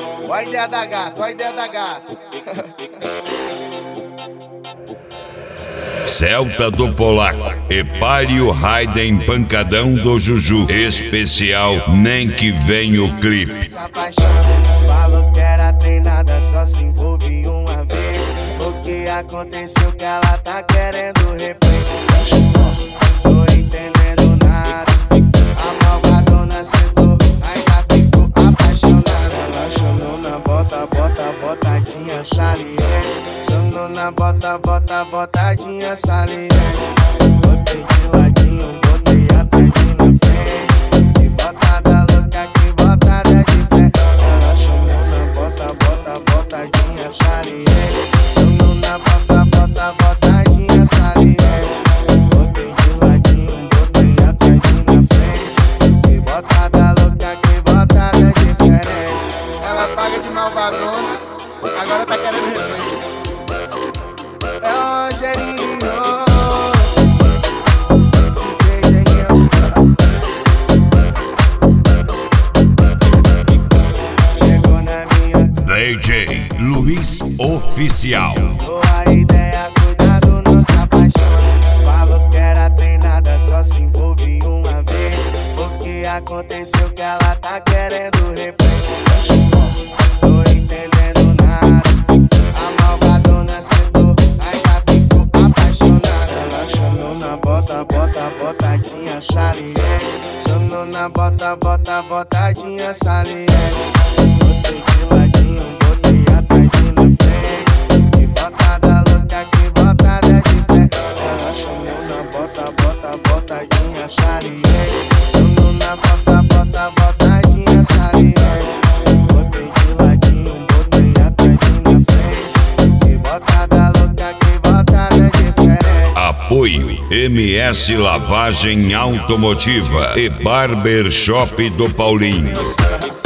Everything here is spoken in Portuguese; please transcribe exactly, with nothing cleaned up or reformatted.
Olha a ideia da gata, olha a ideia da gata. Celta do Polaco, Epário Raiden Pancadão do Juju. Especial Nem Que Vem o Clipe. Se apaixona, falou que era treinada, só se envolve uma vez. O que aconteceu que ela tá querendo replay? Tô entendendo nada, a malvadona sentou, ainda ficou apaixonada. Ela chamou na bota, bota, botadinha saliente. Chamou na bota, bota, botadinha saliente. Botei de ladinho, botei atrás e na frente. Que botada louca, que botada de pé. Ela chamou na bota, bota, botadinha saliente. Chamou na bota, bota, botadinha saliente. Botei de ladinho, botei atrás e na frente. Que botada louca, que botada diferente. Ela paga de malvadona, agora tá querendo replay. É o Rogerinho, D J chegou na minha D J Luiz Oficial. boa ideia, cuidado, não se apaixone. Falou que era treinada, só se envolve uma vez. O que aconteceu que ela tá querendo replay? Tô entendendo nada, a malvadona sentou, ainda ficou apaixonada. Ela chamou na bota, bota, botadinha saliente. Chamou na bota, bota, botadinha saliente. Botei de ladinho, botei atrás e na frente. Que botada louca, que botada de pé. Ela chamou na bota, bota, botadinha saliente. Chamou na bota, bota, botadinha saliente. Botei de ladinho, botei atrás e na frente. Que botada louca, que botada diferente. Apoio M S Lavagem Automotiva e Barbershop do Paulinho.